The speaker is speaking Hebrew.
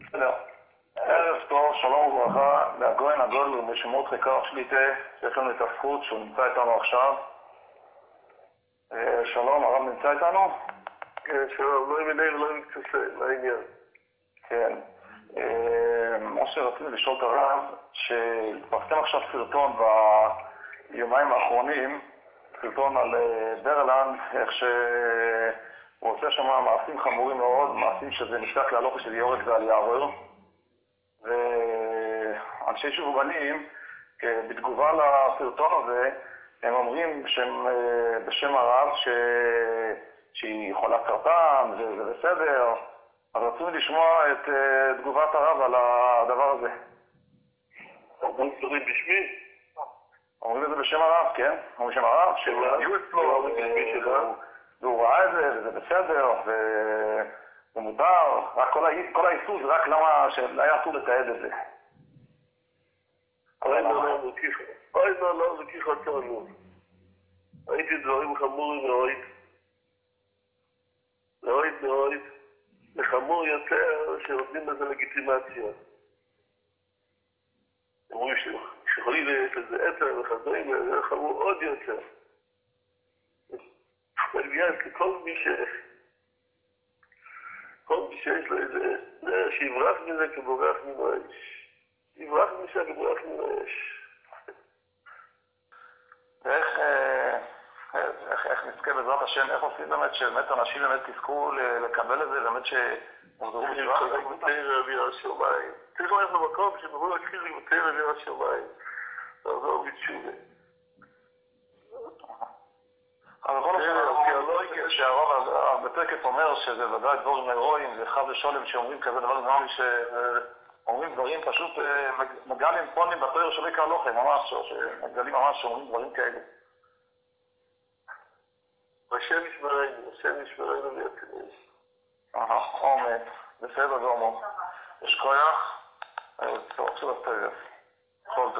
בסדר. ערב טוב, שלום וברכה, מהגויין הגדול ומשמות חיקר שליטה, שיש לנו את הזכות שהוא נמצא איתנו עכשיו. שלום, הרב נמצא איתנו? כן, שלום, לא ימיני ולא מקצועי, מה העניין? כן. מה שרציתי לשאול את הרב, שהתפרסם עכשיו סרטון ביומיים האחרונים, סרטון על ברלנד, איך שהוא עושה שם מעשים חמורים מאוד, מעשים שזה נפתח להלוך של יורק ועל יערור. ואנשי שוב בנים, בתגובה לסרטון הזה, הם אומרים בשם הרב שהיא חולת סרטן, זה בסדר. אז רצינו לשמוע את תגובת הרב על הדבר הזה. אומרים דברים בשמי? אומרים את זה בשם הרב, כן? אומרים בשם הרב, שהיו אצלו, והוא ראה את זה, וזה בסדר, והוא מותר, רק כל האיסור זה רק למה שהיה אסור לתעד את זה. אוי לא זכיך אותנו. ראיתי דברים חמורים מאוד, וחמור יותר שנותנים לזה לגיטימציה. אומרים שיכולים להיות לזה עצר וחזרים, זה חמור עוד יותר. כל מי שיש לו איזה, שיברח מזה כבורח מן האש. יברח מזה כבורח מן האש. איך נזכה בעזרת השם, איך עושים באמת שבאמת אנשים באמת תזכו לקבל את זה, באמת שמוזרו בשבח? צריך ללכת למקום שבואו נתחיל לימודי רבי השמיים. תעזור בתשובה. אבל כל השאלה שהרב בתקף אומר שזה ודאי דברים הירואיים, זה חד ושולם שאומרים כזה דבר, נראה לי שאומרים דברים פשוט מגלים פונים בתואר של עיקר לוחם, ממש, שמגלים ממש שאומרים דברים כאלה. השם ישמרנו ויצילנו. עומד, בסדר גמור. יש כוח, טוב, עכשיו אתה יודע.